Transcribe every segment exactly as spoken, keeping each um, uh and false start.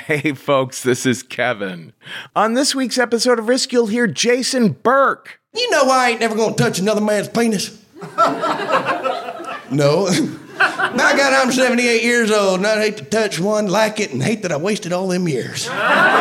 Hey folks, this is Kevin. On this week's episode of Risk, you'll hear Jason Burke. You know I ain't never gonna touch another man's penis. No. By God, I'm seventy-eight years old, and I'd hate to touch one, like it, and hate that I wasted all them years.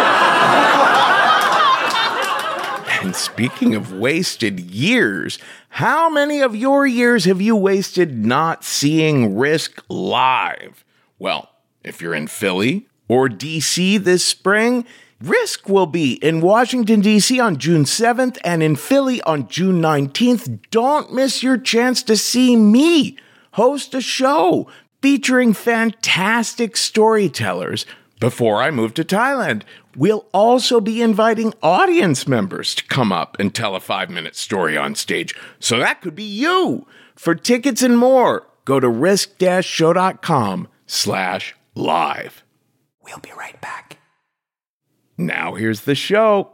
And speaking of wasted years, how many of your years have you wasted not seeing Risk live? Well, if you're in Philly or D C this spring, Risk will be in Washington, D C on June seventh and in Philly on June nineteenth. Don't miss your chance to see me host a show featuring fantastic storytellers before I move to Thailand. We'll also be inviting audience members to come up and tell a five-minute story on stage. So that could be you. For tickets and more, go to risk-show.com slash live. We'll be right back. Now here's the show.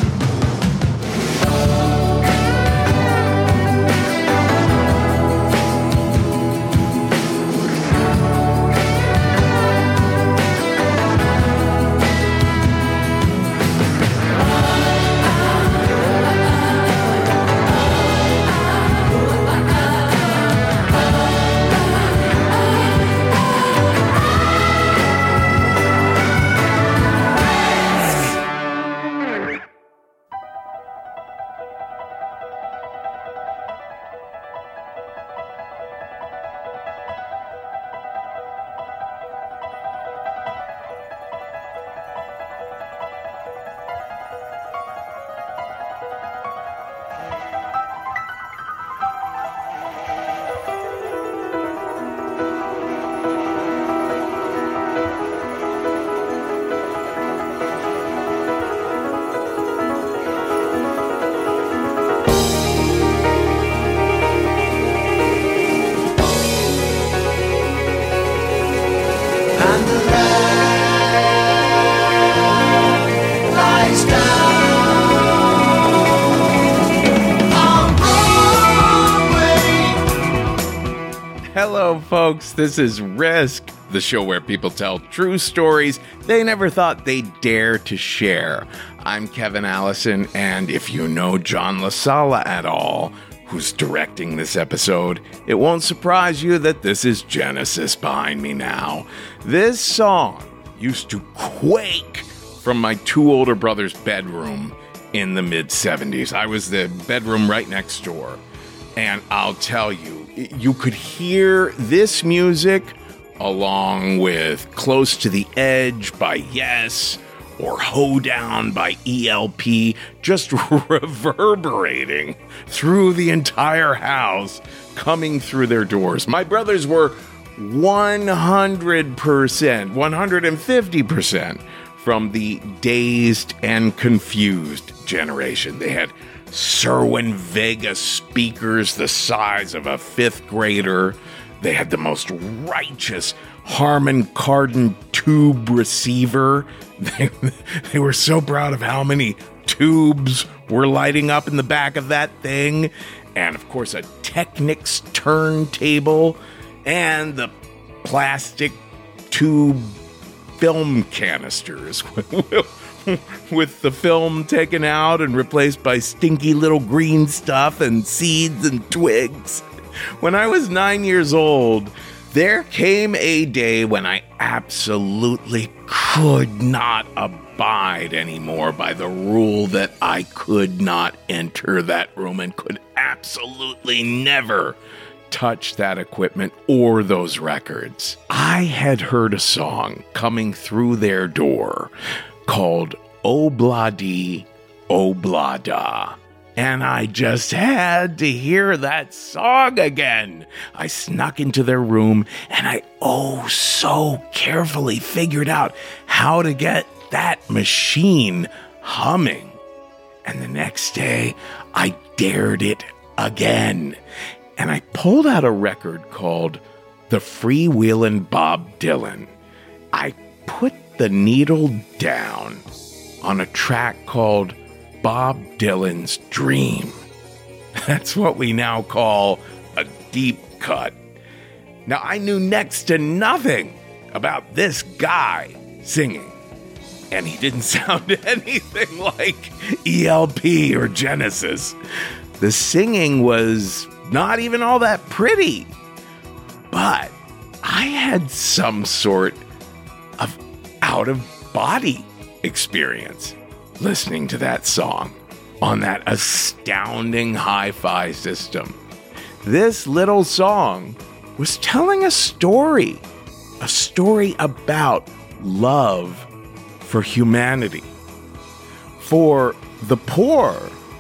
Hello, folks. This is Risk, the show where people tell true stories they never thought they'd dare to share. I'm Kevin Allison, and if you know John LaSala at all, who's directing this episode, it won't surprise you that this is Genesis behind me now. This song used to quake from my two older brothers' bedroom in the mid-seventies. I was the bedroom right next door, and I'll tell you, you could hear this music along with Close to the Edge by Yes or Hoedown by E L P just reverberating through the entire house, coming through their doors. My brothers were one hundred percent, one hundred fifty percent from the dazed and confused generation. They had Serwin Vega speakers the size of a fifth grader. They had the most righteous Harman Kardon tube receiver. They, they were so proud of how many tubes were lighting up in the back of that thing. And, of course, a Technics turntable and the plastic tube film canisters with the film taken out and replaced by stinky little green stuff and seeds and twigs. When I was nine years old, there came a day when I absolutely could not abide anymore by the rule that I could not enter that room and could absolutely never touch that equipment or those records. I had heard a song coming through their door called Obladi Oblada. And I just had to hear that song again. I snuck into their room and I oh so carefully figured out how to get that machine humming. And the next day, I dared it again. And I pulled out a record called The Freewheelin' Bob Dylan. I put the needle down on a track called Bob Dylan's Dream. That's what we now call a deep cut. Now, I knew next to nothing about this guy singing. And he didn't sound anything like E L P or Genesis. The singing was not even all that pretty. But I had some sort of out-of-body experience listening to that song on that astounding hi-fi system. This little song was telling a story, a story about love for humanity, for the poor.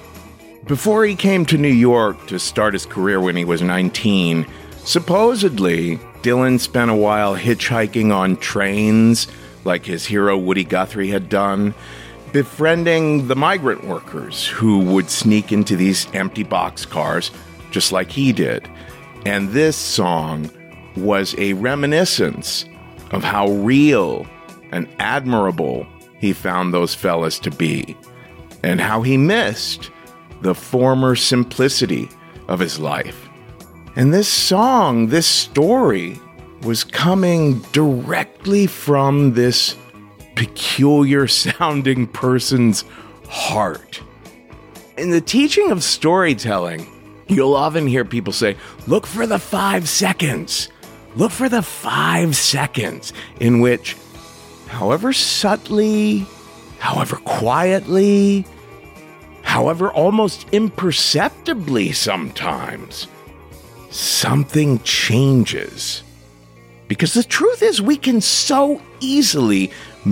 Before he came to New York to start his career when he was nineteen, supposedly Dylan spent a while hitchhiking on trains like his hero Woody Guthrie had done, befriending the migrant workers who would sneak into these empty boxcars just like he did. And this song was a reminiscence of how real and admirable he found those fellas to be, and how he missed the former simplicity of his life. And this song, this story, was coming directly from this peculiar sounding person's heart. In the teaching of storytelling, you'll often hear people say, look for the five seconds. Look for the five seconds in which, however subtly, however quietly, however almost imperceptibly sometimes, something changes. Because the truth is, we can so easily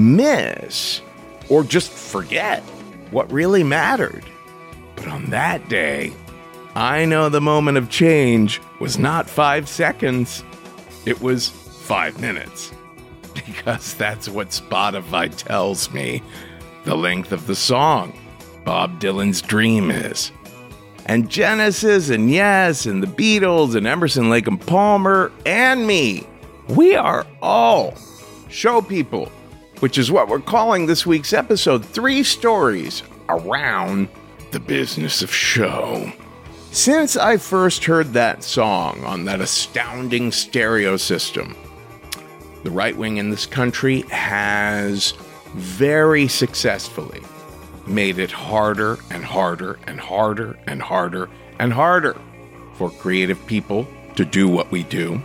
miss or just forget what really mattered. But on that day, I know the moment of change was not five seconds. It was five minutes. Because that's what Spotify tells me the length of the song Bob Dylan's Dream is. And Genesis and Yes and the Beatles and Emerson, Lake and Palmer and me, we are all show people, which is what we're calling this week's episode, Three Stories Around the Business of Show. Since I first heard that song on that astounding stereo system, the right wing in this country has very successfully made it harder and harder and harder and harder and harder for creative people to do what we do.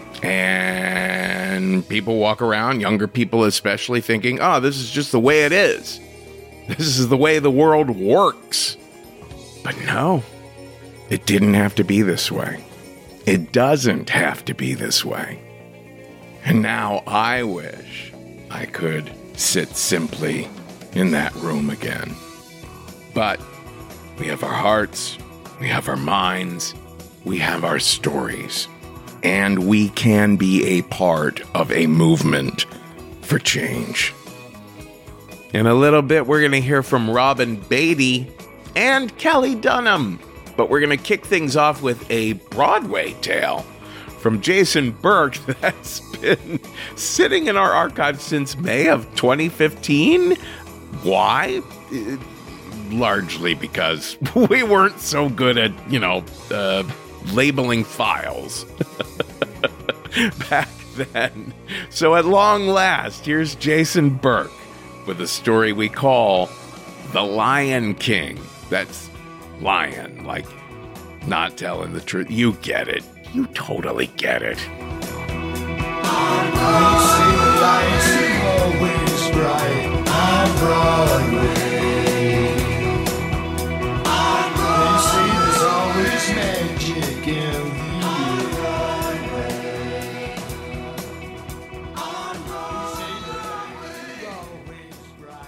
And people walk around, younger people especially, thinking, oh, this is just the way it is. This is the way the world works. But no, it didn't have to be this way. It doesn't have to be this way. And now I wish I could sit simply in that room again. But we have our hearts, we have our minds, we have our stories, and we can be a part of a movement for change. In a little bit, we're going to hear from Robin Beatty and Kelly Dunham, but we're going to kick things off with a Broadway tale from Jason Burke that's been sitting in our archives since May of twenty fifteen. Why? Uh, largely because we weren't so good at, you know, uh, labeling files back then. So at long last, here's Jason Burke with a story we call The Lion King. That's lion, like not telling the truth. You get it. You totally get it. Always right on Broadway. You see, there's always magic in the Broadway. On Broadway. Always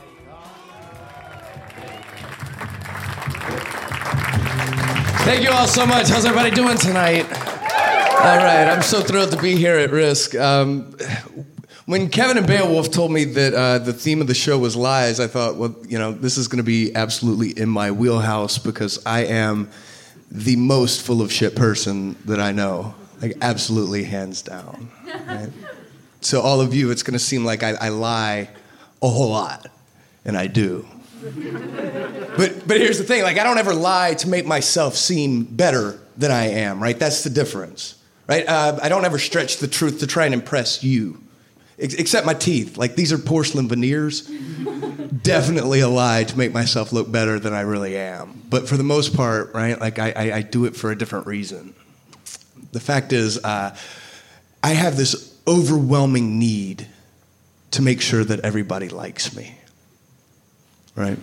right. Thank you all so much. How's everybody doing tonight? All right, I'm so thrilled to be here at Risk. Um, when Kevin and Beowulf told me that uh, the theme of the show was lies, I thought, well, you know, this is going to be absolutely in my wheelhouse because I am the most full of shit person that I know, like absolutely hands down. Right? So all of you, it's going to seem like I, I lie a whole lot, and I do. But but here's the thing, like I don't ever lie to make myself seem better than I am, right? That's the difference. Right? Uh, I don't ever stretch the truth to try and impress you. Ex- except my teeth. Like, these are porcelain veneers. Definitely a lie to make myself look better than I really am. But for the most part, right, like, I, I, I do it for a different reason. The fact is, uh, I have this overwhelming need to make sure that everybody likes me. Right?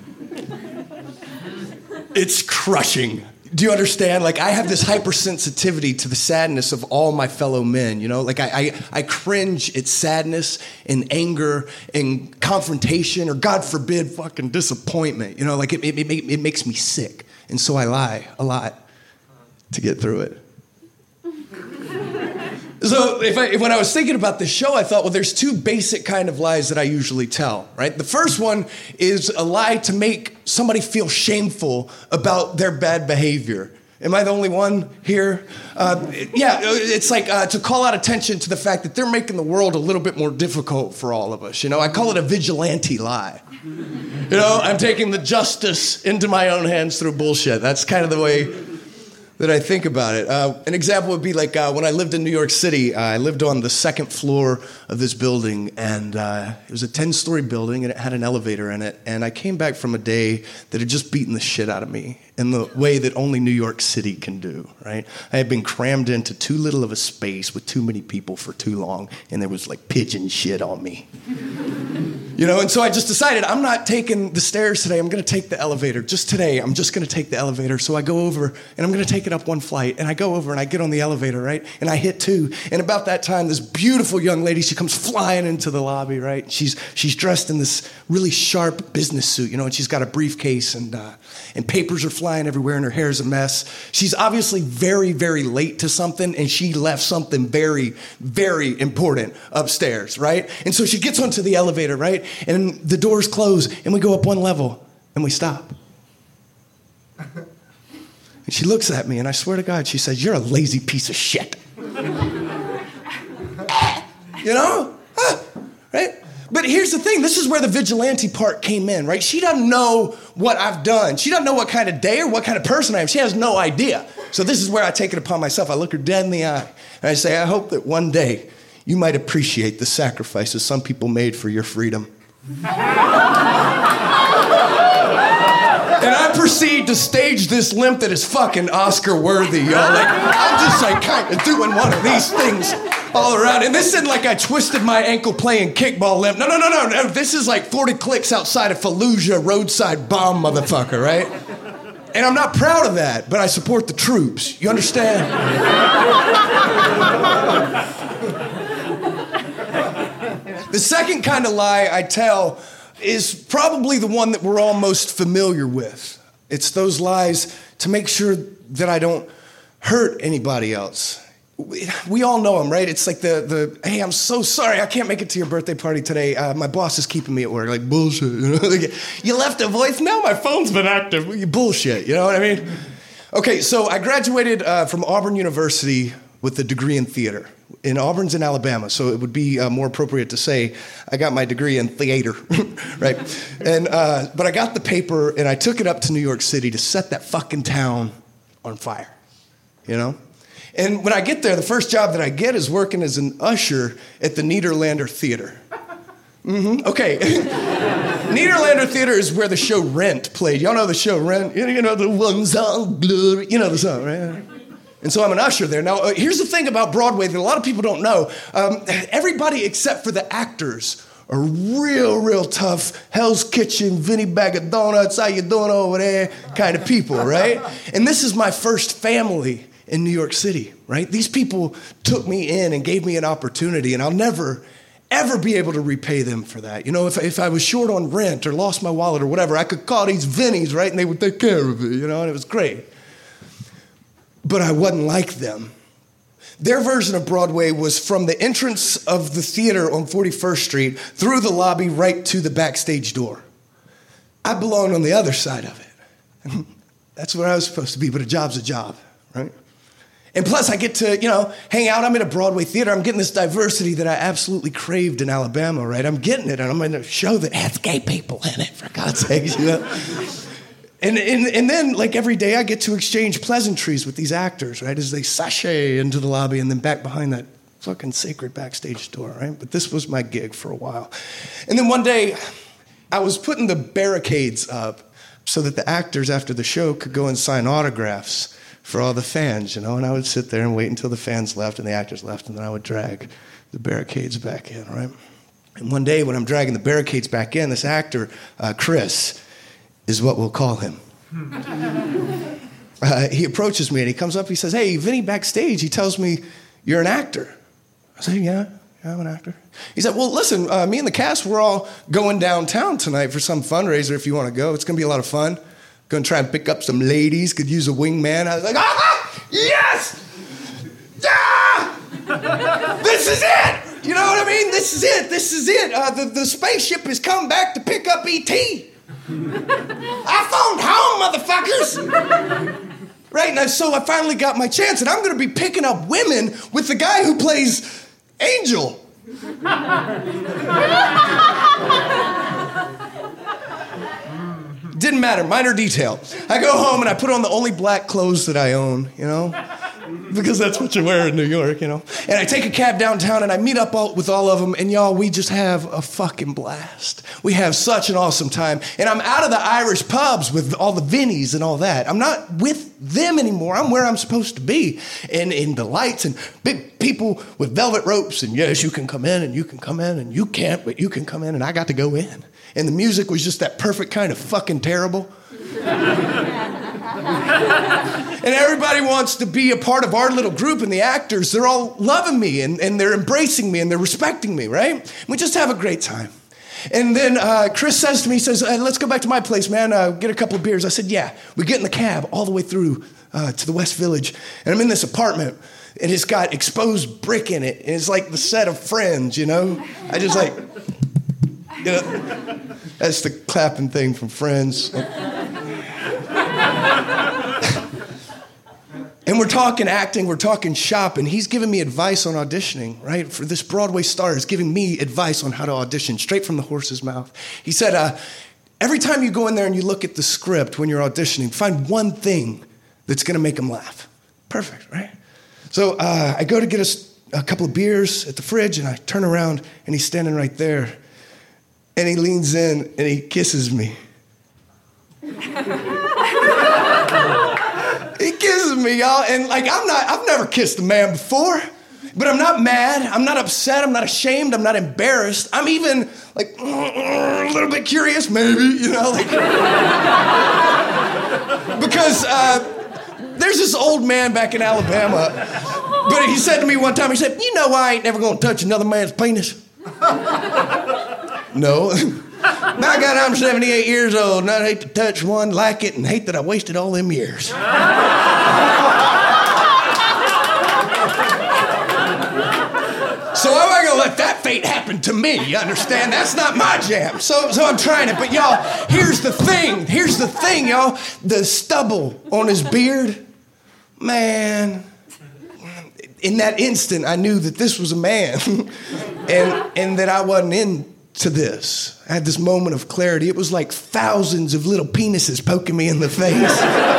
It's crushing. Do you understand? Like, I have this hypersensitivity to the sadness of all my fellow men, you know? Like, I, I, I cringe at sadness and anger and confrontation, or God forbid, fucking disappointment. You know, like, it, it, it, it makes me sick. And so I lie a lot to get through it. So if I, when I was thinking about this show, I thought, well, there's two basic kind of lies that I usually tell, right? The first one is a lie to make somebody feel shameful about their bad behavior. Am I the only one here? Uh, yeah, it's like uh, to call out attention to the fact that they're making the world a little bit more difficult for all of us. You know, I call it a vigilante lie. You know, I'm taking the justice into my own hands through bullshit. That's kind of the way that I think about it. Uh, an example would be like uh, when I lived in New York City, uh, I lived on the second floor of this building, and uh, it was a ten-story building, and it had an elevator in it, and I came back from a day that had just beaten the shit out of me in the way that only New York City can do, right? I had been crammed into too little of a space with too many people for too long, and there was like pigeon shit on me. You know, and so I just decided I'm not taking the stairs today. I'm going to take the elevator. Just today, I'm just going to take the elevator. So I go over, and I'm going to take it up one flight. And I go over, and I get on the elevator, right? And I hit two. And about that time, this beautiful young lady, she comes flying into the lobby, right? She's she's dressed in this really sharp business suit, you know, and she's got a briefcase, and uh, and papers are flying everywhere, and her hair's a mess. She's obviously very, very late to something, and she left something very, very important upstairs, right? And so she gets onto the elevator, right? And the doors close, and we go up one level, and we stop. And she looks at me, and I swear to God, she says, "You're a lazy piece of shit." You know? Huh? Right? But here's the thing. This is where the vigilante part came in, right? She doesn't know what I've done. She doesn't know what kind of day or what kind of person I am. She has no idea. So this is where I take it upon myself. I look her dead in the eye, and I say, "I hope that one day you might appreciate the sacrifices some people made for your freedom." And I proceed to stage this limp that is fucking Oscar worthy, y'all. Like, I'm just like kind of doing one of these things all around. And this isn't like I twisted my ankle playing kickball limp. No, no, no, no, no. This is like forty clicks outside of Fallujah, roadside bomb, motherfucker, right? And I'm not proud of that, but I support the troops. You understand? The second kind of lie I tell is probably the one that we're all most familiar with. It's those lies to make sure that I don't hurt anybody else. We, we all know them, right? It's like the, the hey, I'm so sorry, I can't make it to your birthday party today. Uh, my boss is keeping me at work. Like, bullshit, you know? Like, you left a voice? No, my phone's been active. You bullshit, you know what I mean? Okay, so I graduated uh, from Auburn University with a degree in theater. In Auburn's in Alabama, so it would be uh, more appropriate to say I got my degree in theater, right? And uh, but I got the paper, and I took it up to New York City to set that fucking town on fire, you know? And when I get there, the first job that I get is working as an usher at the Nederlander Theater. Mm-hmm. Okay. Nederlander Theater is where the show Rent played. Y'all know the show Rent? You know, the ones on glory. You know the song, right? And so I'm an usher there. Now, uh, here's the thing about Broadway that a lot of people don't know. Um, everybody except for the actors are real, real tough, Hell's Kitchen, Vinny Bag of Donuts, how you doing over there kind of people, right? And this is my first family in New York City, right? These people took me in and gave me an opportunity, and I'll never, ever be able to repay them for that. You know, if, if I was short on rent or lost my wallet or whatever, I could call these Vinnies, right? And they would take care of it, you know, and it was great. But I wasn't like them. Their version of Broadway was from the entrance of the theater on forty-first Street through the lobby right to the backstage door. I belonged on the other side of it. That's where I was supposed to be, but a job's a job, right? And plus I get to, you know, hang out. I'm in a Broadway theater. I'm getting this diversity that I absolutely craved in Alabama, right? I'm getting it, and I'm in a show that has gay people in it, for God's sakes, you know? And, and and then, like, every day I get to exchange pleasantries with these actors, right, as they sashay into the lobby and then back behind that fucking sacred backstage door, right? But this was my gig for a while. And then one day, I was putting the barricades up so that the actors after the show could go and sign autographs for all the fans, you know? And I would sit there and wait until the fans left and the actors left, and then I would drag the barricades back in, right? And one day when I'm dragging the barricades back in, this actor, uh, Chris, is what we'll call him. Uh, he approaches me and he comes up, he says, hey, Vinny, backstage, he tells me you're an actor. I said, yeah, yeah, I'm an actor. He said, well, listen, uh, me and the cast, we're all going downtown tonight for some fundraiser if you want to go. It's going to be a lot of fun. Going to try and pick up some ladies, could use a wingman. I was like, ah, yes! Yeah! This is it! You know what I mean? This is it, this is it. Uh, the, the spaceship has come back to pick up E T I phoned home, motherfuckers! Right, and so I finally got my chance, and I'm going to be picking up women with the guy who plays Angel. Didn't matter, minor detail. I go home and I put on the only black clothes that I own, you know? Because that's what you wear in New York, you know? And I take a cab downtown and I meet up all, with all of them, and y'all, we just have a fucking blast. We have such an awesome time. And I'm out of the Irish pubs with all the Vinnies and all that. I'm not with them anymore. I'm where I'm supposed to be. And in the lights and big people with velvet ropes, and yes, you can come in and you can come in and you can't, but you can come in, and I got to go in. And the music was just that perfect kind of fucking terrible. And everybody wants to be a part of our little group, and the actors, they're all loving me, and, and they're embracing me, and they're respecting me, right? We just have a great time. And then uh, Chris says to me, he says, uh, let's go back to my place, man, uh, get a couple of beers. I said, yeah. We get in the cab all the way through uh, to the West Village, and I'm in this apartment, and it's got exposed brick in it, and it's like the set of Friends, you know? I just like, you know, that's the clapping thing from Friends. And we're talking acting, we're talking shop, and he's giving me advice on auditioning, right? For this Broadway star is giving me advice on how to audition, straight from the horse's mouth. He said, uh, every time you go in there and you look at the script when you're auditioning, find one thing that's gonna make them laugh. Perfect, right? So uh, I go to get us a couple of beers at the fridge, and I turn around, and he's standing right there. And he leans in, and he kisses me. He kisses me, y'all, and like I'm not, I've never kissed a man before, but I'm not mad, I'm not upset, I'm not ashamed, I'm not embarrassed. I'm even like a little bit curious, maybe, you know, like because uh, there's this old man back in Alabama, but he said to me one time, he said, you know I ain't never gonna touch another man's penis. No. By God, I'm seventy-eight years old, and I hate to touch one, like it, and hate that I wasted all them years. So how am I gonna let that fate happen to me? You understand? That's not my jam. So, so I'm trying it, but y'all, here's the thing. Here's the thing, y'all. The stubble on his beard, man. In that instant, I knew that this was a man, and and that I wasn't into this. I had this moment of clarity. It was like thousands of little penises poking me in the face.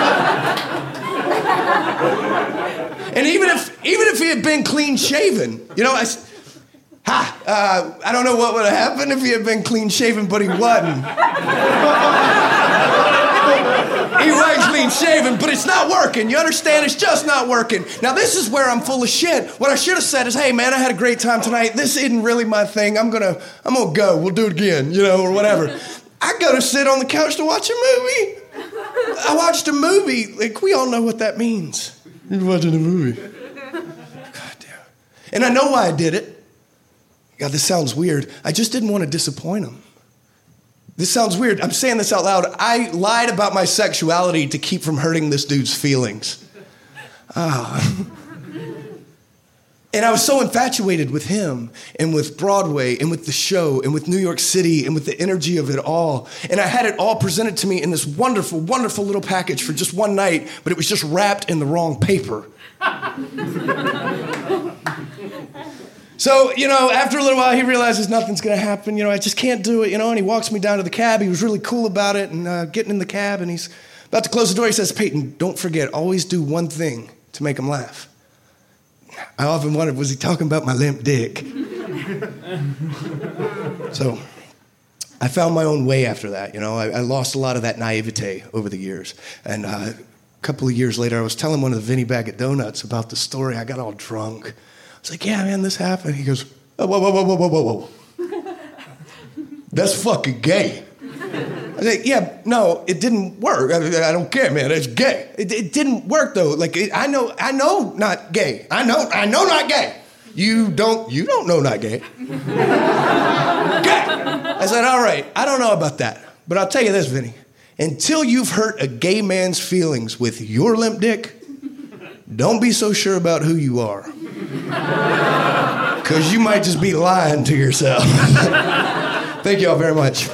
And even if even if he had been clean shaven, you know, I, ha, uh, I don't know what would have happened if he had been clean shaven, but he wasn't. He was clean shaven, but it's not working. You understand? It's just not working. Now, this is where I'm full of shit. What I should have said is, hey, man, I had a great time tonight. This isn't really my thing. I'm gonna, I'm gonna go. We'll do it again, you know, or whatever. I go to sit on the couch to watch a movie. I watched a movie. Like, we all know what that means. You're watching a movie. God damn. And I know why I did it. God, this sounds weird. I just didn't want to disappoint him. This sounds weird. I'm saying this out loud. I lied about my sexuality to keep from hurting this dude's feelings. Oh. And I was so infatuated with him and with Broadway and with the show and with New York City and with the energy of it all. And I had it all presented to me in this wonderful, wonderful little package for just one night, but it was just wrapped in the wrong paper. So, you know, after a little while, he realizes nothing's going to happen. You know, I just can't do it, you know, and he walks me down to the cab. He was really cool about it, and uh, getting in the cab, and he's about to close the door. He says, Peyton, don't forget, always do one thing to make him laugh. I often wondered, was he talking about my limp dick? So I found my own way after that. You know, I, I lost a lot of that naivete over the years. And uh, a couple of years later, I was telling one of the Vinnie Bag of Donuts about the story. I got all drunk. I was like, yeah, man, this happened. He goes, oh, whoa, whoa, whoa, whoa, whoa, whoa, whoa. That's fucking gay. I was like, yeah, no, it didn't work. I, I don't care, man. It's gay. It, it didn't work though. Like it, I know, I know, not gay. I know, I know, not gay. You don't, you don't know, not gay. Gay. I said, all right, I don't know about that, but I'll tell you this, Vinny. Until you've hurt a gay man's feelings with your limp dick, don't be so sure about who you are, because you might just be lying to yourself. Thank you all very much.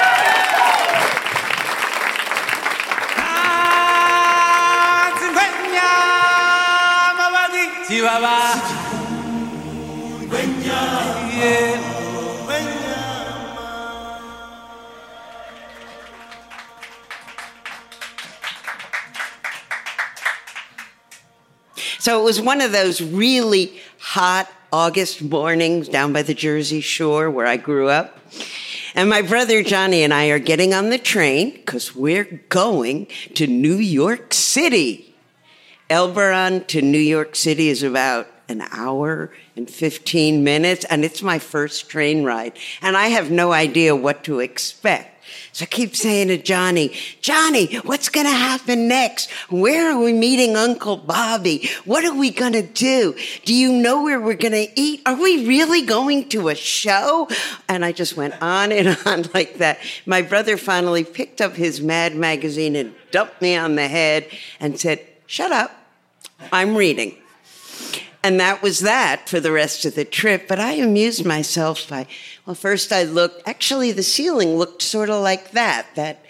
So it was one of those really hot August mornings down by the Jersey Shore where I grew up. And my brother Johnny and I are getting on the train because we're going to New York City. Elberon to New York City is about an hour and fifteen minutes, and it's my first train ride. And I have no idea what to expect. So I keep saying to Johnny, Johnny, what's going to happen next? Where are we meeting Uncle Bobby? What are we going to do? Do you know where we're going to eat? Are we really going to a show? And I just went on and on like that. My brother finally picked up his Mad magazine and dumped me on the head and said, shut up, I'm reading. And that was that for the rest of the trip. But I amused myself by, well, first I looked, actually the ceiling looked sort of like that, that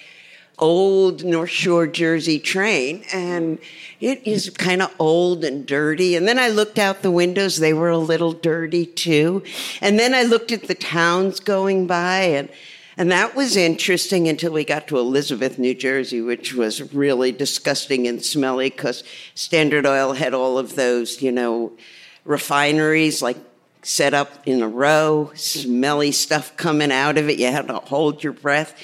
old North Shore Jersey train. And it is kind of old and dirty. And then I looked out the windows, they were a little dirty too. And then I looked at the towns going by, and And that was interesting until we got to Elizabeth, New Jersey, which was really disgusting and smelly because Standard Oil had all of those, you know, refineries like set up in a row, smelly stuff coming out of it. You had to hold your breath.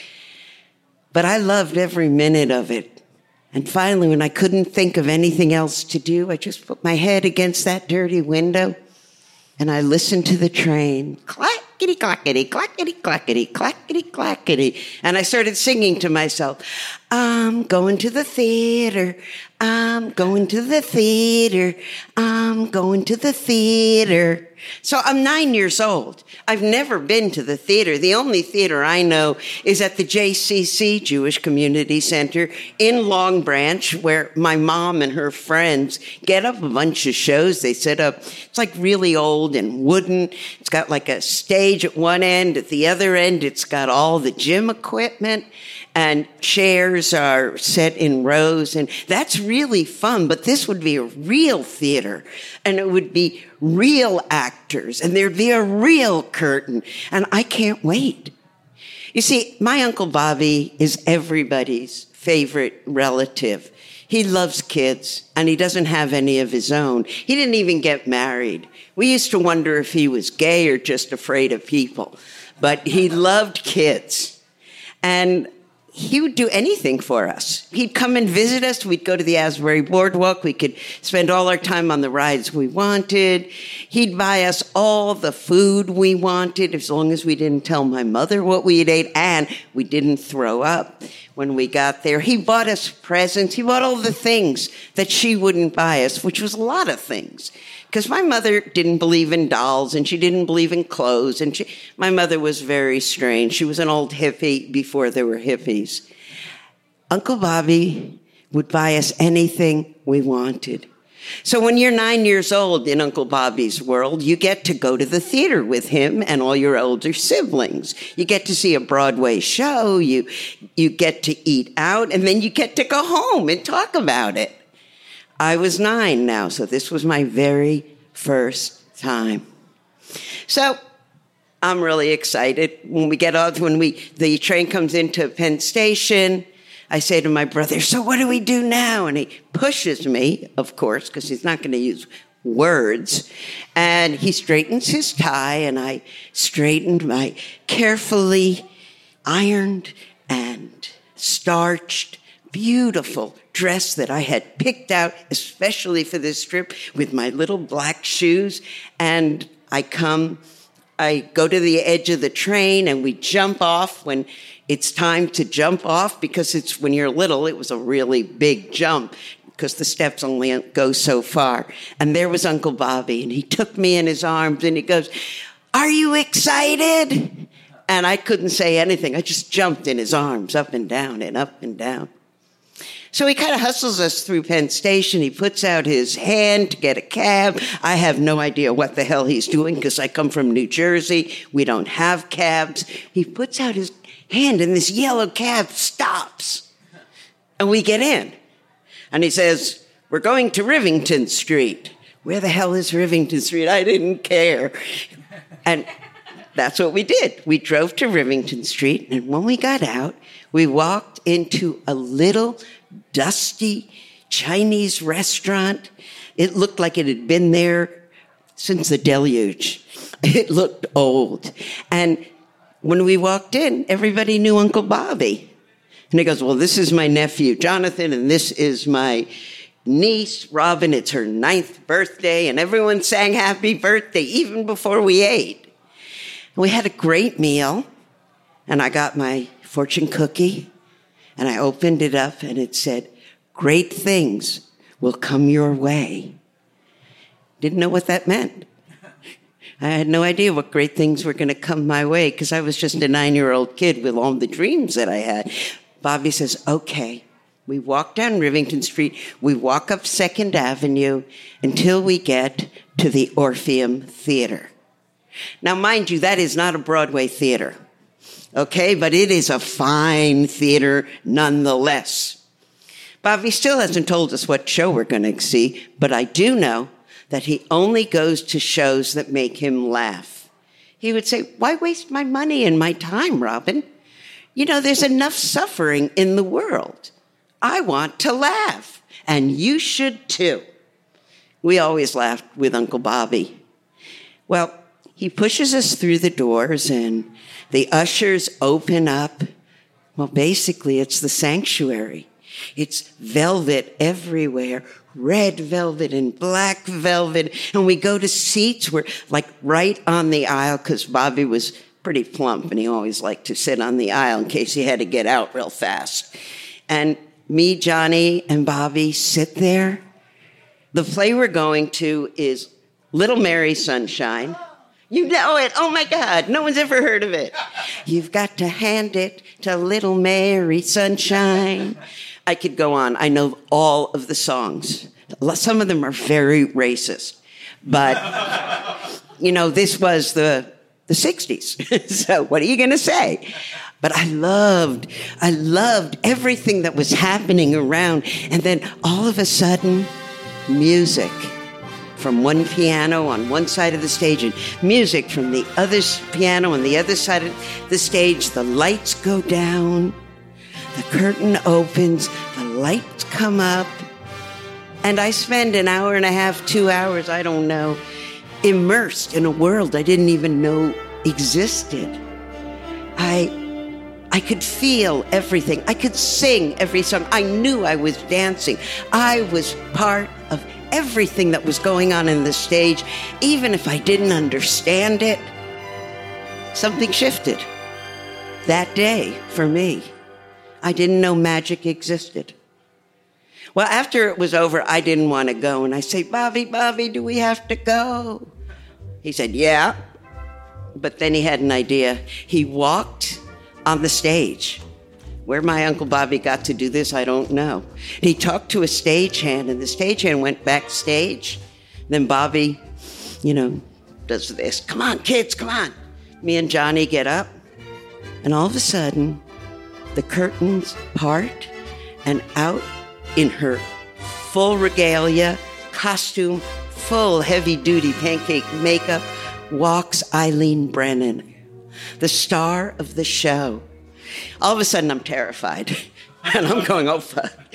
But I loved every minute of it. And finally, when I couldn't think of anything else to do, I just put my head against that dirty window and I listened to the train. Clack! Clackety, clackety, clackety, clackety, clackety, clackety. And I started singing to myself, I'm going to the theater, I'm going to the theater, I'm going to the theater. So I'm nine years old. I've never been to the theater. The only theater I know is at the J C C, Jewish Community Center, in Long Branch, where my mom and her friends get up a bunch of shows. They set up, it's like really old and wooden. It's got like a stage at one end. At the other end, it's got all the gym equipment, and chairs are set in rows. And that's really fun. But this would be a real theater, and it would be real actors, and there'd be a real curtain, and I can't wait. You see, my Uncle Bobby is everybody's favorite relative. He loves kids, and he doesn't have any of his own. He didn't even get married. We used to wonder if he was gay or just afraid of people, but he loved kids. And he would do anything for us. He'd come and visit us. We'd go to the Asbury Boardwalk. We could spend all our time on the rides we wanted. He'd buy us all the food we wanted, as long as we didn't tell my mother what we had ate, and we didn't throw up when we got there. He bought us presents. He bought all the things that she wouldn't buy us, which was a lot of things. Because my mother didn't believe in dolls, and she didn't believe in clothes, and she, my mother was very strange. She was an old hippie before there were hippies. Uncle Bobby would buy us anything we wanted. So when you're nine years old in Uncle Bobby's world, you get to go to the theater with him and all your older siblings. You get to see a Broadway show, you, you get to eat out, and then you get to go home and talk about it. I was nine now, so this was my very first time. So I'm really excited. When we get off, when we the train comes into Penn Station, I say to my brother, so what do we do now? And he pushes me, of course, because he's not going to use words. And he straightens his tie, and I straightened my carefully ironed and starched, beautiful dress that I had picked out especially for this trip with my little black shoes. And I come, I go to the edge of the train, and we jump off when it's time to jump off, because it's when you're little, it was a really big jump because the steps only go so far. And there was Uncle Bobby, and he took me in his arms, and he goes, "Are you excited?" And I couldn't say anything. I just jumped in his arms, up and down and up and down. So he kind of hustles us through Penn Station. He puts out his hand to get a cab. I have no idea what the hell he's doing because I come from New Jersey. We don't have cabs. He puts out his hand, and this yellow cab stops. And we get in. And he says, "We're going to Rivington Street." Where the hell is Rivington Street? I didn't care. And that's what we did. We drove to Rivington Street, and when we got out, we walked into a little dusty Chinese restaurant. It looked like it had been there since the deluge. It looked old. And when we walked in, everybody knew Uncle Bobby. And he goes, "Well, this is my nephew, Jonathan, and this is my niece, Robin. It's her ninth birthday." And everyone sang happy birthday even before we ate. And we had a great meal. And I got my fortune cookie, and I opened it up, and it said, "Great things will come your way." Didn't know what that meant. I had no idea what great things were going to come my way because I was just a nine-year-old kid with all the dreams that I had. Bobby says, "Okay." We walk down Rivington Street. We walk up Second Avenue until we get to the Orpheum Theater. Now, mind you, that is not a Broadway theater. Okay, but it is a fine theater nonetheless. Bobby still hasn't told us what show we're going to see, but I do know that he only goes to shows that make him laugh. He would say, "Why waste my money and my time, Robin? You know, there's enough suffering in the world. I want to laugh, and you should too." We always laughed with Uncle Bobby. Well, he pushes us through the doors, and the ushers open up. Well, basically, it's the sanctuary. It's velvet everywhere, red velvet and black velvet. And we go to seats where, like, right on the aisle, because Bobby was pretty plump, and he always liked to sit on the aisle in case he had to get out real fast. And me, Johnny, and Bobby sit there. The play we're going to is Little Mary Sunshine. You know it. Oh, my God. No one's ever heard of it. You've got to hand it to Little Mary Sunshine. I could go on. I know all of the songs. Some of them are very racist. But, you know, this was the, the sixties. So what are you going to say? But I loved, I loved everything that was happening around. And then all of a sudden, music. From one piano on one side of the stage and music from the other piano on the other side of the stage. The lights go down, the curtain opens, the lights come up, and I spend an hour and a half, two hours, I don't know, immersed in a world I didn't even know existed. I I could feel everything. I could sing every song. I knew I was dancing. I was part of everything that was going on in the stage. Even if I didn't understand it, something shifted that day for me. I didn't know magic existed. Well, after it was over, I didn't want to go. And I say, Bobby, Bobby, do we have to go? He said, yeah. But then he had an idea. He walked on the stage. Where my Uncle Bobby got to do this, I don't know. He talked to a stagehand, and the stagehand went backstage. Then Bobby, you know, does this. Come on, kids, come on. Me and Johnny get up, and all of a sudden, the curtains part, and out in her full regalia, costume, full heavy-duty pancake makeup, walks Eileen Brennan, the star of the show. All of a sudden, I'm terrified. And I'm going, oh, fuck.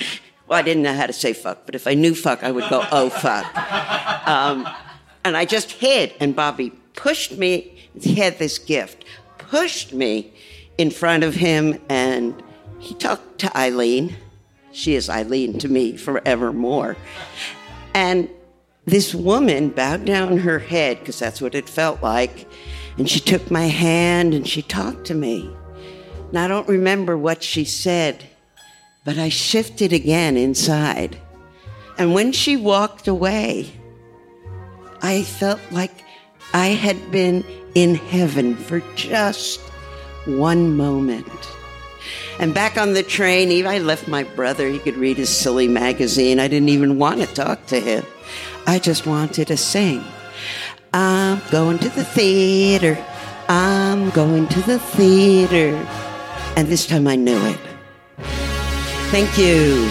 Well, I didn't know how to say fuck, but if I knew fuck, I would go, oh, fuck. Um, and I just hid, and Bobby pushed me. He had this gift, pushed me in front of him, and he talked to Eileen. She is Eileen to me forevermore. And this woman bowed down her head, because that's what it felt like, and she took my hand and she talked to me. Now, I don't remember what she said, but I shifted again inside. And when she walked away, I felt like I had been in heaven for just one moment. And back on the train, Eve, I left my brother. He could read his silly magazine. I didn't even want to talk to him. I just wanted to sing. I'm going to the theater. I'm going to the theater. And this time I knew it. Thank you.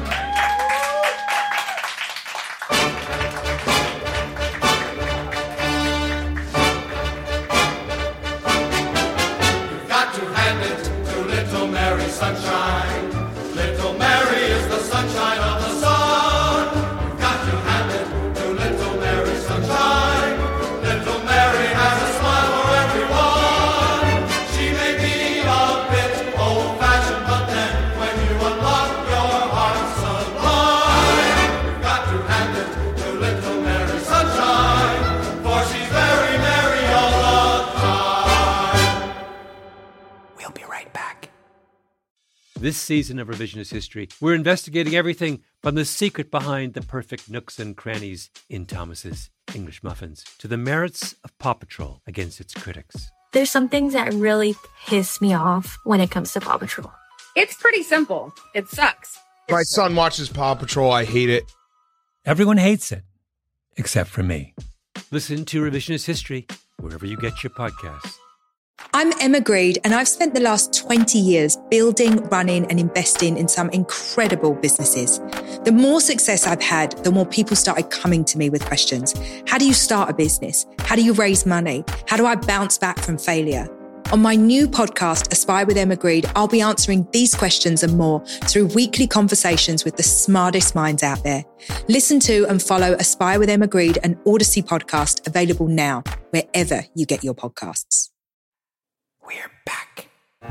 This season of Revisionist History, we're investigating everything from the secret behind the perfect nooks and crannies in Thomas's English muffins to the merits of Paw Patrol against its critics. There's some things that really piss me off when it comes to Paw Patrol. It's pretty simple. It sucks. My son watches Paw Patrol. I hate it. Everyone hates it, except for me. Listen to Revisionist History wherever you get your podcasts. I'm Emma Greed, and I've spent the last twenty years building, running, and investing in some incredible businesses. The more success I've had, the more people started coming to me with questions. How do you start a business? How do you raise money? How do I bounce back from failure? On my new podcast, Aspire with Emma Greed, I'll be answering these questions and more through weekly conversations with the smartest minds out there. Listen to and follow Aspire with Emma Greed, an Odyssey podcast available now, wherever you get your podcasts. We're back.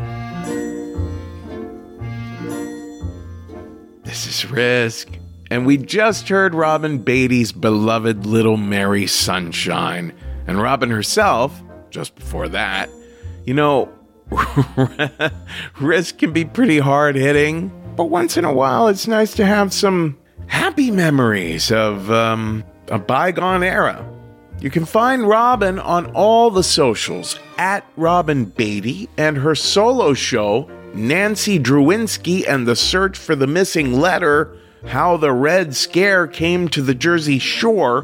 This is Risk. And we just heard Robin Beatty's beloved Little Mary Sunshine. And Robin herself, just before that. You know, Risk can be pretty hard-hitting, but once in a while it's nice to have some happy memories of um, a bygone era. You can find Robin on all the socials, at Robin Beatty, and her solo show, Nancy Drewinski and the Search for the Missing Letter, How the Red Scare Came to the Jersey Shore,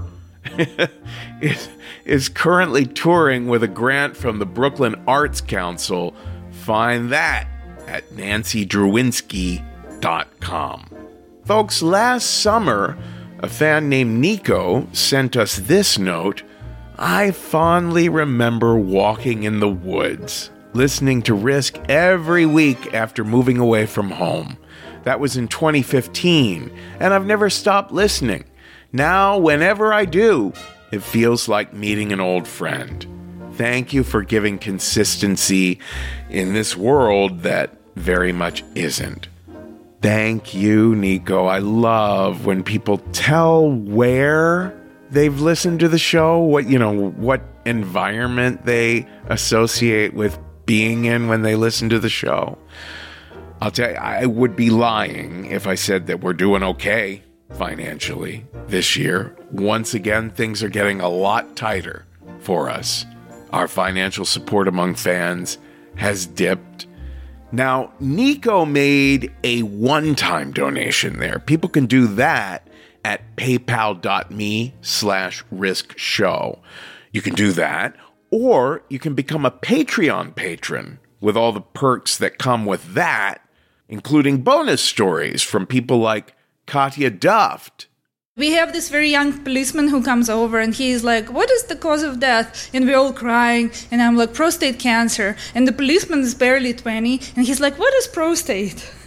is, is currently touring with a grant from the Brooklyn Arts Council. Find that at nancy drewinski dot com. Folks, last summer, a fan named Nico sent us this note. I fondly remember walking in the woods, listening to Risk every week after moving away from home. That was in twenty fifteen, and I've never stopped listening. Now, whenever I do, it feels like meeting an old friend. Thank you for giving consistency in this world that very much isn't. Thank you, Nico. I love when people tell where they've listened to the show, what, you know, what environment they associate with being in when they listen to the show. I'll tell you, I would be lying if I said that we're doing okay financially this year. Once again, things are getting a lot tighter for us. Our financial support among fans has dipped. Now, Nico made a one-time donation there. People can do that at paypal.me slash risk show. You can do that, or you can become a Patreon patron with all the perks that come with that, including bonus stories from people like Katya Duft. We have this very young policeman who comes over and he's like, what is the cause of death? And we're all crying. And I'm like, prostate cancer. And the policeman is barely twenty. And he's like, what is prostate?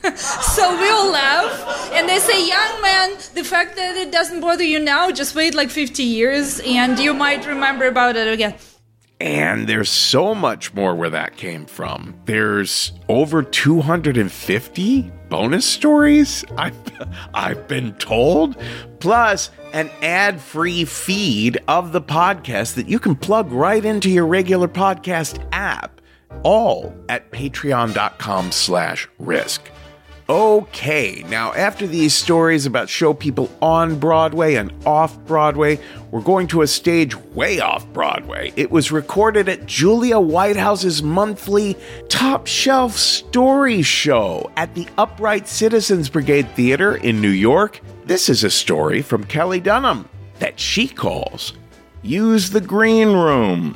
So we all laugh, and they say, young man, the fact that it doesn't bother you now, just wait like fifty years, and you might remember about it again. And there's so much more where that came from. There's over two hundred fifty bonus stories, I've, I've been told, plus an ad-free feed of the podcast that you can plug right into your regular podcast app, all at patreon.com slash risk. Okay, now after these stories about show people on Broadway and off Broadway, we're going to a stage way off Broadway. It was recorded at Julia Whitehouse's monthly Top Shelf Story Show at the Upright Citizens Brigade Theater in New York. This is a story from Kelly Dunham that she calls Use the Green Room.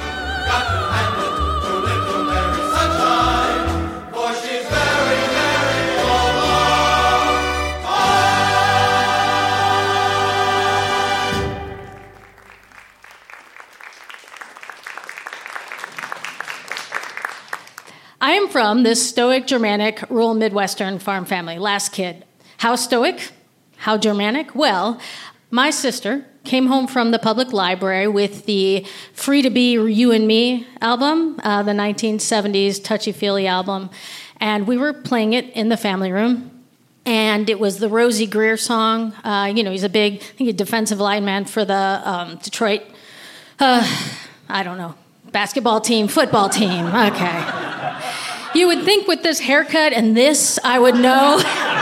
I am from this stoic, Germanic, rural Midwestern farm family. Last kid. How stoic? How Germanic? Well, my sister came home from the public library with the Free to Be You and Me album, uh, the nineteen seventies touchy-feely album, and we were playing it in the family room. And it was the Rosie Greer song. Uh, you know, he's a big, I think, a defensive lineman for the um, Detroit, uh, I don't know, basketball team, football team. Okay. You would think with this haircut and this, I would know.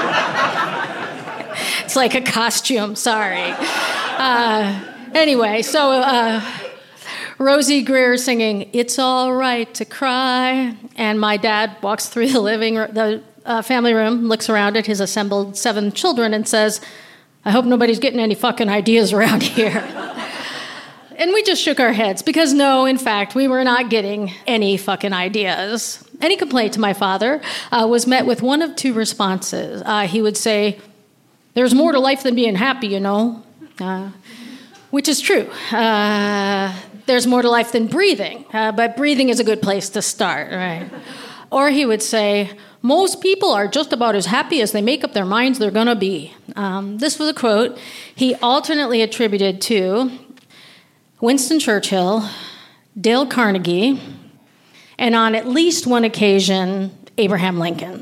It's like a costume, sorry. Uh, anyway, so uh, Rosie Greer singing, "It's All Right to Cry," and my dad walks through the living room, the uh, family room, looks around at his assembled seven children and says, "I hope nobody's getting any fucking ideas around here." And we just shook our heads because no, in fact, we were not getting any fucking ideas. Any complaint to my father uh, was met with one of two responses. Uh, he would say, "There's more to life than being happy, you know," uh, which is true. Uh, there's more to life than breathing, uh, but breathing is a good place to start, right? Or he would say, "Most people are just about as happy as they make up their minds they're going to be." Um, this was a quote he alternately attributed to Winston Churchill, Dale Carnegie, and on at least one occasion, Abraham Lincoln.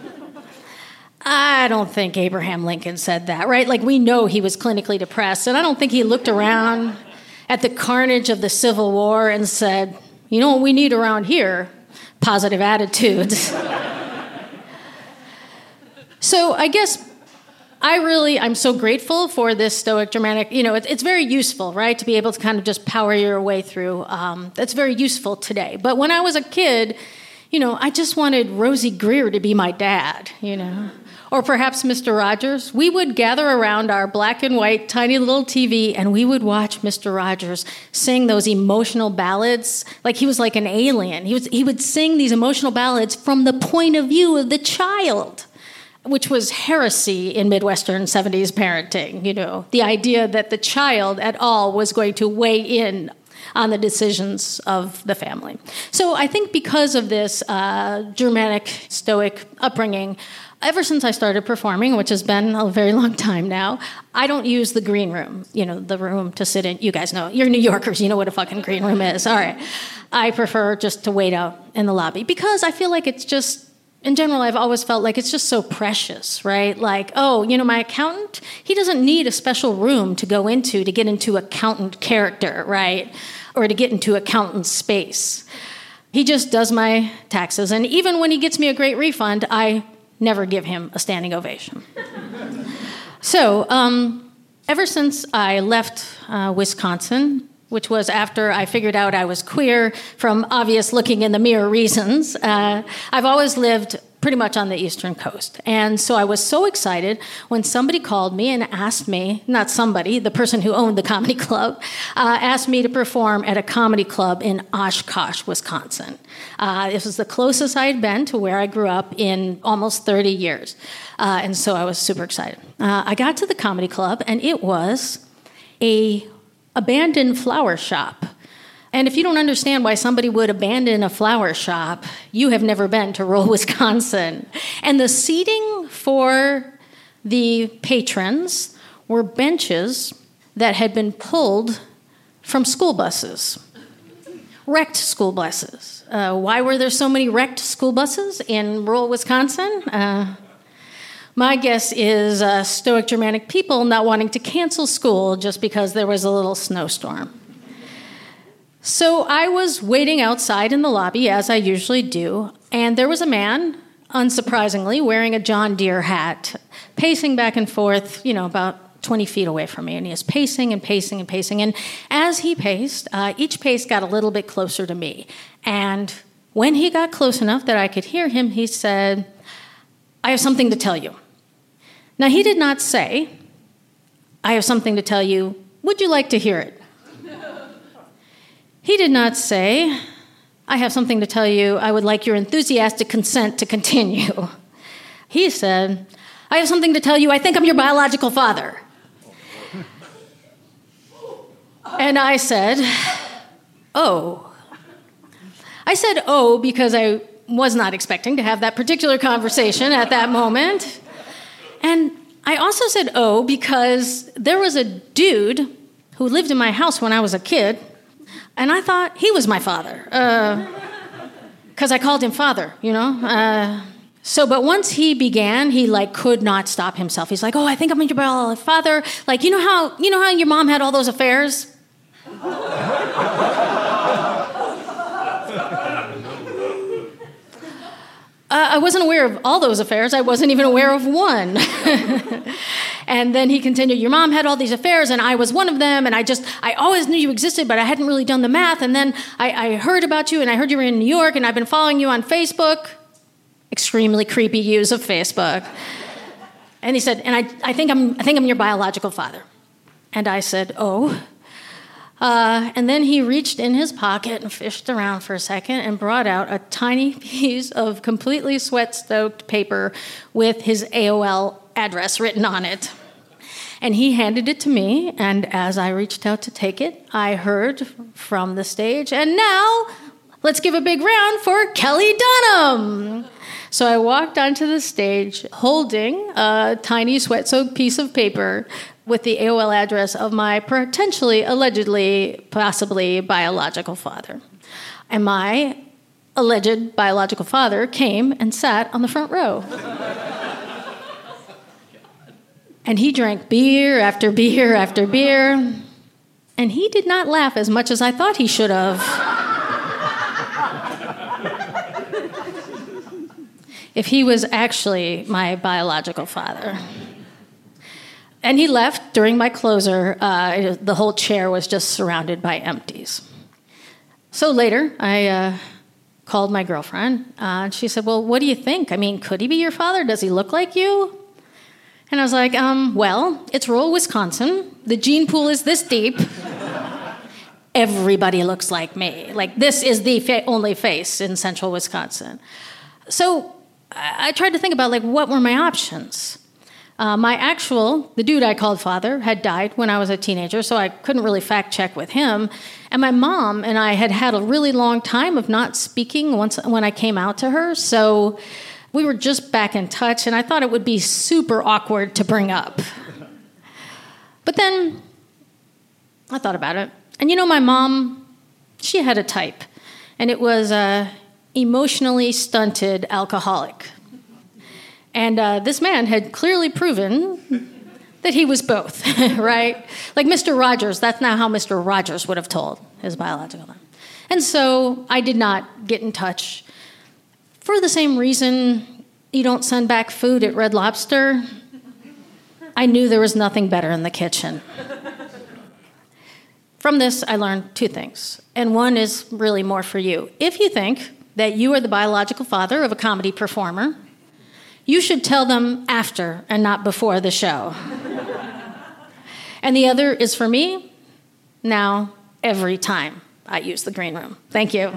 I don't think Abraham Lincoln said that, right? Like, we know he was clinically depressed, and I don't think he looked around at the carnage of the Civil War and said, "You know what we need around here? Positive attitudes." So I guess I really, I'm so grateful for this stoic Germanic, you know, it, it's very useful, right, to be able to kind of just power your way through. Um, that's very useful today. But when I was a kid, you know, I just wanted Rosie Greer to be my dad, you know, or perhaps Mister Rogers. We would gather around our black and white tiny little T V and we would watch Mister Rogers sing those emotional ballads like he was like an alien. He was, he would sing these emotional ballads from the point of view of the child, which was heresy in Midwestern seventies parenting, you know, the idea that the child at all was going to weigh in on the decisions of the family. So I think because of this uh, Germanic stoic upbringing, ever since I started performing, which has been a very long time now, I don't use the green room, you know, the room to sit in. You guys know, you're New Yorkers, you know what a fucking green room is. All right. I prefer just to wait out in the lobby because I feel like it's just, in general, I've always felt like it's just so precious, right? Like, oh, you know, my accountant, he doesn't need a special room to go into to get into accountant character, right? Or to get into accountant space. He just does my taxes. And even when he gets me a great refund, I never give him a standing ovation. So, um, ever since I left uh, Wisconsin, which was after I figured out I was queer from obvious looking in the mirror reasons, uh, I've always lived pretty much on the Eastern Coast. And so I was so excited when somebody called me and asked me, not somebody, the person who owned the comedy club, uh, asked me to perform at a comedy club in Oshkosh, Wisconsin. Uh, this was the closest I had been to where I grew up in almost thirty years. Uh, and so I was super excited. Uh, I got to the comedy club, and it was a abandoned flower shop. And if you don't understand why somebody would abandon a flower shop, you have never been to rural Wisconsin. And the seating for the patrons were benches that had been pulled from school buses, wrecked school buses. Uh, why were there so many wrecked school buses in rural Wisconsin? Uh, my guess is uh, Stoic Germanic people not wanting to cancel school just because there was a little snowstorm. So I was waiting outside in the lobby, as I usually do, and there was a man, unsurprisingly, wearing a John Deere hat, pacing back and forth, you know, about twenty feet away from me. And he was pacing and pacing and pacing. And as he paced, uh, each pace got a little bit closer to me. And when he got close enough that I could hear him, he said, "I have something to tell you." Now, he did not say, "I have something to tell you. Would you like to hear it?" He did not say, "I have something to tell you. I would like your enthusiastic consent to continue." He said, "I have something to tell you. I think I'm your biological father." And I said, "Oh." I said, "Oh," because I was not expecting to have that particular conversation at that moment. And I also said, "Oh," because there was a dude who lived in my house when I was a kid, and I thought he was my father, because uh, I called him father, you know? Uh, so, but once he began, he, like, could not stop himself. He's like, "Oh, I think I'm your biological father. Like, you know how, you know how your mom had all those affairs?" Uh, I wasn't aware of all those affairs. I wasn't even aware of one. And then he continued, "Your mom had all these affairs, and I was one of them, and I just, I always knew you existed, but I hadn't really done the math. And then I, I heard about you, and I heard you were in New York, and I've been following you on Facebook." Extremely creepy use of Facebook. And he said, "And I, I think I'm, I think I'm your biological father." And I said, "Oh." Uh, and then he reached in his pocket and fished around for a second and brought out a tiny piece of completely sweat-soaked paper with his A O L address written on it. And he handed it to me, and as I reached out to take it, I heard from the stage, "And now, let's give a big round for Kelly Dunham." So I walked onto the stage holding a tiny sweat-soaked piece of paper with the A O L address of my potentially, allegedly, possibly biological father. And my alleged biological father came and sat on the front row. And he drank beer after beer after beer. And he did not laugh as much as I thought he should have. If he was actually my biological father. And he left during my closer. Uh, the whole chair was just surrounded by empties. So later, I uh, called my girlfriend, uh, and she said, "Well, what do you think? I mean, could he be your father? Does he look like you?" And I was like, um, well, it's rural Wisconsin. The gene pool is this deep. Everybody looks like me. Like, this is the fa- only face in central Wisconsin. So I-, I tried to think about, like, what were my options? Uh, my actual, the dude I called father, had died when I was a teenager, so I couldn't really fact check with him. And my mom and I had had a really long time of not speaking once when I came out to her, so we were just back in touch, and I thought it would be super awkward to bring up. But then I thought about it. And you know, my mom, she had a type, and it was a emotionally stunted alcoholic. And uh, this man had clearly proven that he was both, right? Like Mister Rogers, that's not how Mister Rogers would have told his biological father. And so I did not get in touch. For the same reason you don't send back food at Red Lobster, I knew there was nothing better in the kitchen. From this, I learned two things. And one is really more for you. If you think that you are the biological father of a comedy performer, you should tell them after and not before the show. And the other is for me, now, every time I use the green room. Thank you.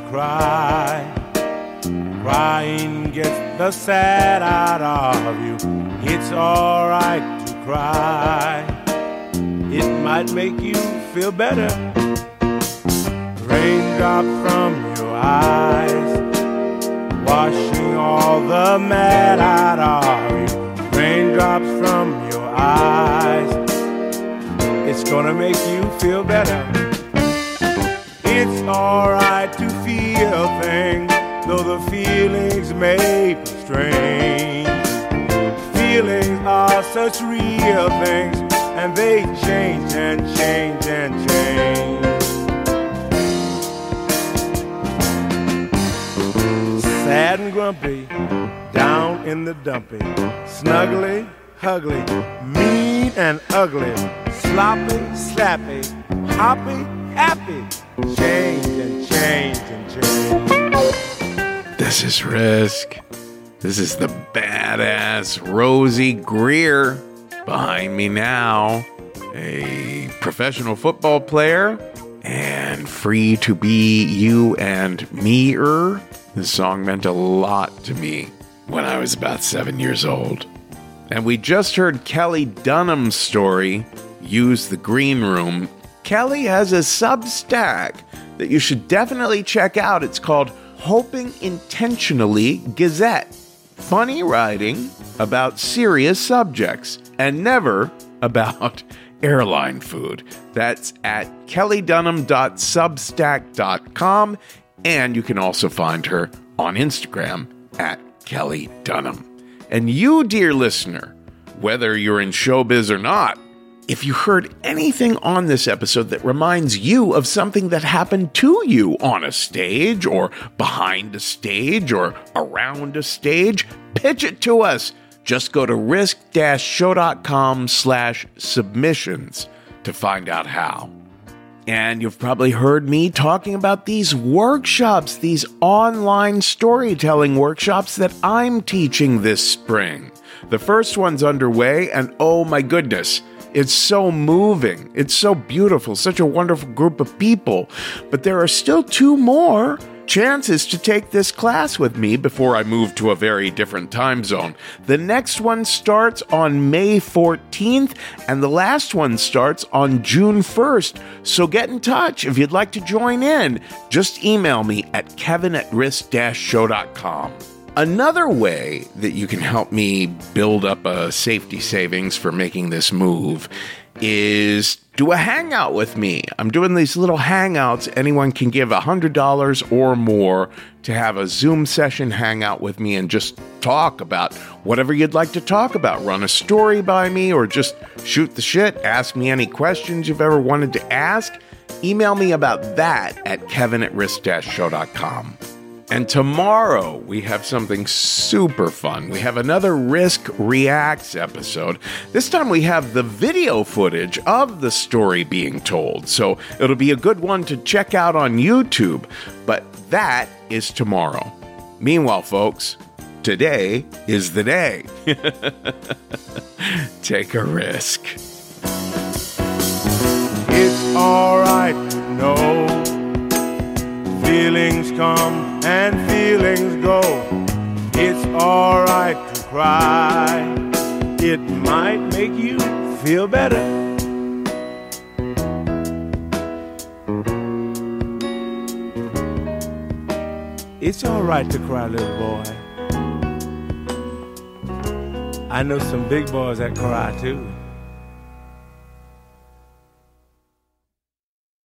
cry. Crying gets the sad out of you. It's alright to cry. It might make you feel better. Raindrops from your eyes, washing all the mad out of you. Raindrops from your eyes, it's gonna make you feel better. It's alright to feel things, though the feelings may be strange. Feelings are such real things, and they change and change and change. Sad and grumpy, down in the dumpy, snuggly, huggly, mean and ugly, sloppy, slappy, hoppy, happy, change and change and change. This is Risk. This is the badass Rosie Greer behind me now, a professional football player and free to be you and me-er. This song meant a lot to me when I was about seven years old. And we just heard Kelly Dunham's story, Use the Green Room. Kelly has a Substack that you should definitely check out. It's called Hoping Intentionally Gazette. Funny writing about serious subjects and never about airline food. That's at kelly dunham dot substack dot com, and you can also find her on Instagram at Kelly Dunham. And you, dear listener, whether you're in showbiz or not, if you heard anything on this episode that reminds you of something that happened to you on a stage or behind a stage or around a stage, pitch it to us. Just go to risk dash show dot com slash submissions to find out how. And you've probably heard me talking about these workshops, these online storytelling workshops that I'm teaching this spring. The first one's underway, and oh my goodness, it's so moving. It's so beautiful. Such a wonderful group of people. But there are still two more chances to take this class with me before I move to a very different time zone. The next one starts on May fourteenth, and the last one starts on June first. So get in touch if you'd like to join in. Just email me at kevin at risk dash show dot com. Another way that you can help me build up a safety savings for making this move is do a hangout with me. I'm doing these little hangouts. Anyone can give one hundred dollars or more to have a Zoom session hangout with me and just talk about whatever you'd like to talk about. Run a story by me or just shoot the shit. Ask me any questions you've ever wanted to ask. Email me about that at kevin at risk dash show dot com. And tomorrow, we have something super fun. We have another Risk Reacts episode. This time we have the video footage of the story being told. So it'll be a good one to check out on YouTube. But that is tomorrow. Meanwhile, folks, today is the day. Take a risk. It's all right to know feelings come and feelings go. It's all right to cry. It might make you feel better. It's all right to cry, little boy. I know some big boys that cry too.